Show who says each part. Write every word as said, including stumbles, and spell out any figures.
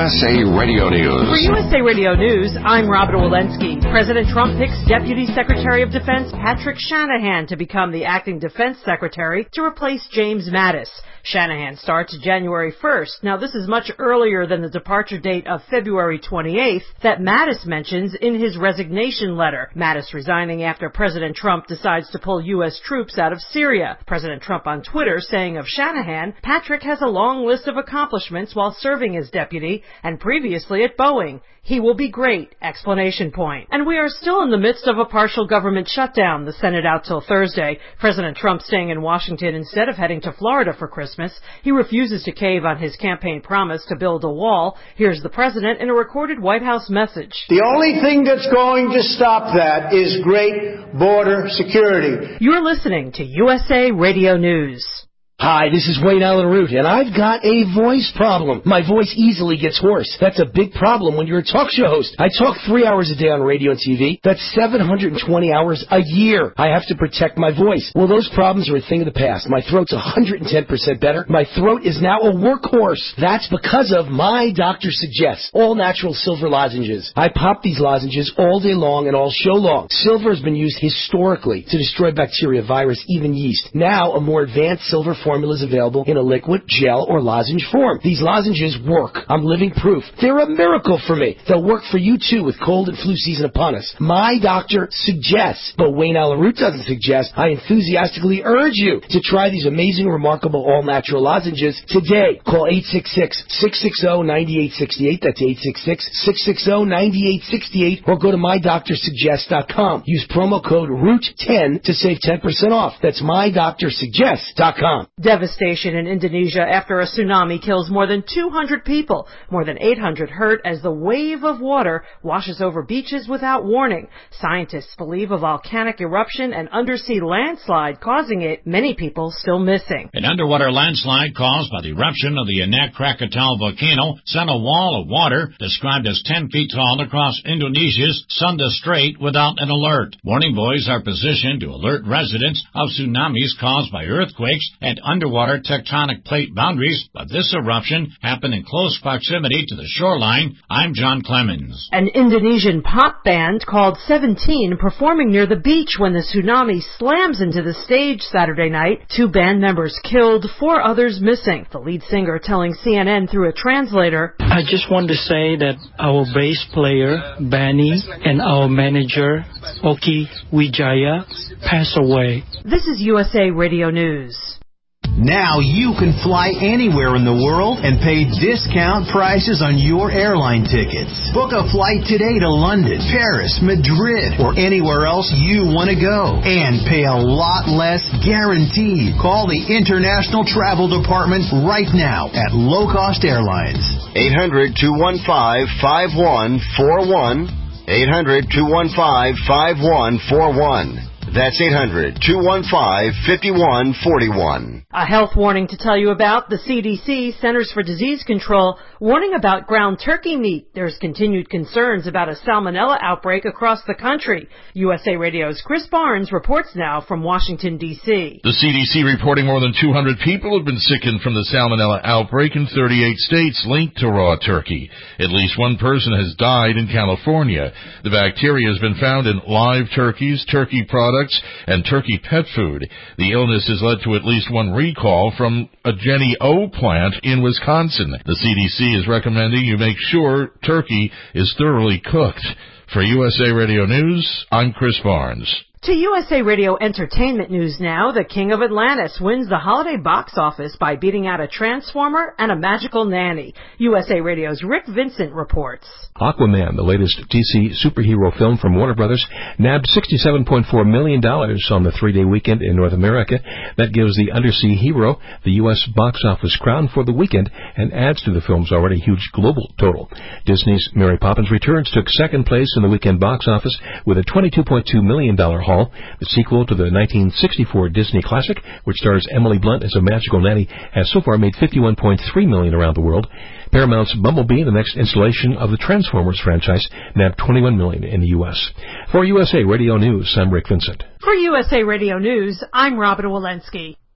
Speaker 1: S A Radio News.
Speaker 2: For U S A Radio News, I'm Robin Walensky. President Trump picks Deputy Secretary of Defense Patrick Shanahan to become the acting defense secretary to replace James Mattis. Shanahan starts January first. Now, this is much earlier than the departure date of February twenty-eighth that Mattis mentions in his resignation letter. Mattis resigning after President Trump decides to pull U S troops out of Syria. President Trump on Twitter saying of Shanahan, Patrick has a long list of accomplishments while serving as deputy and previously at Boeing. He will be great! Explanation point. And we are still in the midst of a partial government shutdown, the Senate out till Thursday. President Trump staying in Washington instead of heading to Florida for Christmas. He refuses to cave on his campaign promise to build a wall. Here's the president in a recorded White House message.
Speaker 3: The only thing that's going to stop that is great border security.
Speaker 2: You're listening to U S A Radio News.
Speaker 4: Hi, this is Wayne Allen Root, and I've got a voice problem. My voice easily gets hoarse. That's a big problem when you're a talk show host. I talk three hours a day on radio and T V. That's seven hundred twenty hours a year. I have to protect my voice. Well, those problems are a thing of the past. My throat's one hundred ten percent better. My throat is now a workhorse. That's because of My Doctor Suggests, all natural silver lozenges. I pop these lozenges all day long and all show long. Silver has been used historically to destroy bacteria, virus, even yeast. Now, a more advanced silver formula is available in a liquid, gel, or lozenge form. These lozenges work. I'm living proof. They're a miracle for me. They'll work for you, too, with cold and flu season upon us. My doctor suggests, but Wayne Allen Root doesn't suggest. I enthusiastically urge you to try these amazing, remarkable, all-natural lozenges today. Call eight six six, six six zero, nine eight six eight. That's eight six six, six six zero, nine eight six eight. Or go to my doctor suggest dot com. Use promo code root ten to save ten percent off. That's my doctor suggest dot com.
Speaker 2: Devastation in Indonesia after a tsunami kills more than two hundred people. More than eight hundred hurt as the wave of water washes over beaches without warning. Scientists believe a volcanic eruption and undersea landslide causing it. Many people still missing.
Speaker 5: An underwater landslide caused by the eruption of the Anak Krakatau volcano sent a wall of water described as ten feet tall across Indonesia's Sunda Strait without an alert. Warning buoys are positioned to alert residents of tsunamis caused by earthquakes and underwater tectonic plate boundaries, but this eruption happened in close proximity to the shoreline. I'm John Clemens.
Speaker 2: An Indonesian pop band called Seventeen performing near the beach when the tsunami slams into the stage Saturday night. Two band members killed, four others missing. The lead singer telling C N N through a translator,
Speaker 6: I just want to say that our bass player, Benny, and our manager, Oki Wijaya, passed away.
Speaker 2: This is U S A Radio News.
Speaker 7: Now you can fly anywhere in the world and pay discount prices on your airline tickets. Book a flight today to London, Paris, Madrid, or anywhere else you want to go. And pay a lot less guaranteed. Call the International Travel Department right now at Low Cost Airlines.
Speaker 8: eight hundred, two one five, five one four one. eight hundred, two one five, five one four one. That's eight hundred, two one five, five one four one.
Speaker 2: A health warning to tell you about. The C D C, Centers for Disease Control, warning about ground turkey meat. There's continued concerns about a salmonella outbreak across the country. U S A Radio's Chris Barnes reports now from Washington, D C
Speaker 9: The C D C reporting more than two hundred people have been sickened from the salmonella outbreak in thirty-eight states linked to raw turkey. At least one person has died in California. The bacteria has been found in live turkeys, turkey products, and turkey pet food. The illness has led to at least one recall from a Jenny O plant in Wisconsin. The C D C is recommending you make sure turkey is thoroughly cooked. For U S A Radio News, I'm Chris Barnes.
Speaker 2: To U S A Radio Entertainment News now. The King of Atlantis wins the holiday box office by beating out a Transformer and a Magical Nanny. U S A Radio's Rick Vincent reports.
Speaker 10: Aquaman, the latest D C superhero film from Warner Brothers, nabbed sixty-seven point four million dollars on the three-day weekend in North America. That gives the undersea hero the U S box office crown for the weekend and adds to the film's already huge global total. Disney's Mary Poppins Returns took second place in the weekend box office with a twenty-two point two million dollars haul. The sequel to the nineteen sixty-four Disney classic, which stars Emily Blunt as a magical nanny, has so far made fifty-one point three million dollars around the world. Paramount's Bumblebee, the next installation of the Transformers franchise, nabbed twenty-one million dollars in the U S. For U S A Radio News, I'm Rick Vincent.
Speaker 2: For U S A Radio News, I'm Robin Walensky.